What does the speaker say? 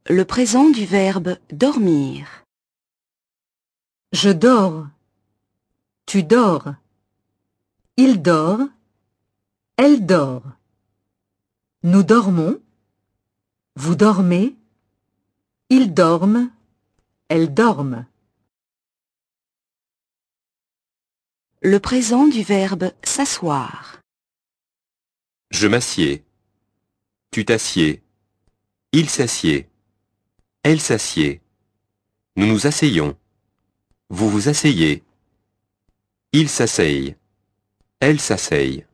Le présent du verbe dormir. Je dors. Tu dors. Il dort. Elle dort. Nous dormons. Vous dormez. Ils dorment. Elles dorment. Le présent du verbe s'asseoir. Je m'assieds. Tu t'assieds. Il s'assied. Elle s'assied. Nous nous asseyons. Vous vous asseyez. Ils s'asseyent. Elles s'asseyent.